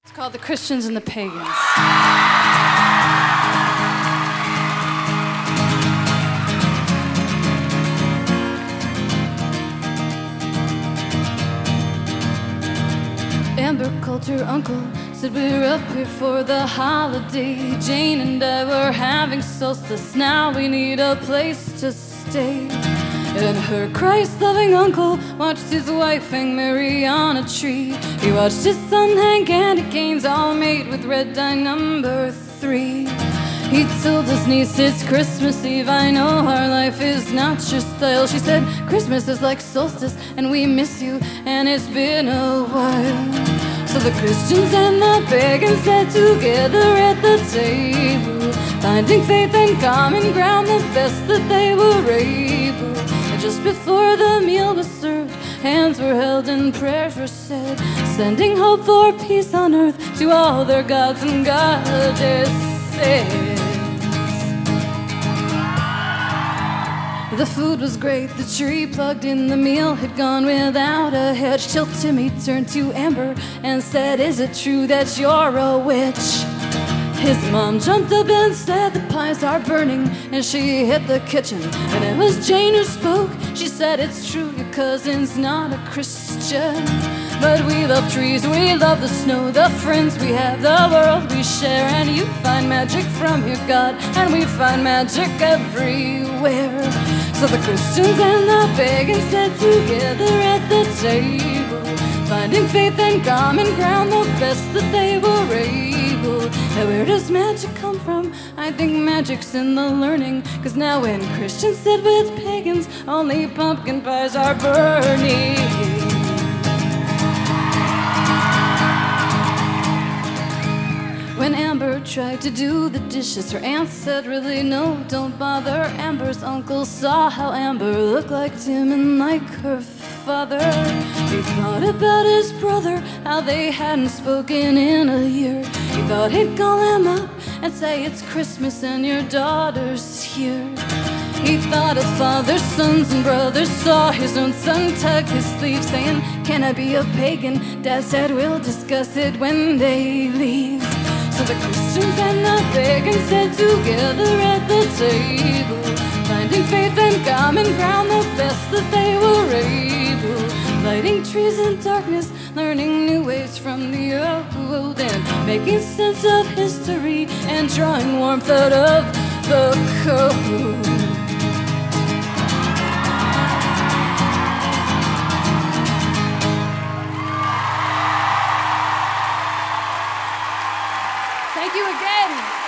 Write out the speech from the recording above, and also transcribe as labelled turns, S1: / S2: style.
S1: It's called The Christians and the Pagans. Amber called her uncle, said we're up here for the holiday. Jane and I were having solstice, now we need a place to stay. And her Christ-loving uncle watched his wife hang Mary on a tree. He watched his son hang candy canes, all made with red dye number 3. He told his niece it's Christmas Eve, I know our life is not your style. She said Christmas is like solstice and we miss you and it's been a while. So the Christians and the pagans sat together at the table, finding faith and common ground the best that they were able. And just before the meal was served, hands were held and prayers were said, sending hope for peace on earth to all their gods and goddesses. The food was great, the tree plugged in, the meal had gone without a hitch, till Timmy turned to Amber and said, is it true that you're a witch? His mom jumped up and said the pies are burning, and she hit the kitchen, and it was Jane who spoke. She said it's true, your cousin's not a Christian, but we love trees, we love the snow, the friends we have, the world we share. And you find magic from your God, and we find magic everywhere. So the Christians and the pagans sat together at the table, finding faith and common ground the best that they were able. Now where does magic come from? I think magic's in the learning, 'cause now when Christians sit with pagans, only pumpkin pies are burning. When Amber tried to do the dishes, her aunt said, really no, don't bother. Amber's uncle saw how Amber looked like Tim and like her father. He thought about his brother, how they hadn't spoken in a year. He thought he'd call him up and say it's Christmas and your daughter's here. He thought of fathers, sons, and brothers, saw his own son tug his sleeve, saying, can I be a pagan? Dad said, we'll discuss it when they leave. So the Christians and the pagans sat together at the table, finding faith and common ground the best that they were able. Lighting trees in darkness, learning new ways from the old, and making sense of history and drawing warmth out of the cold. Thank you again.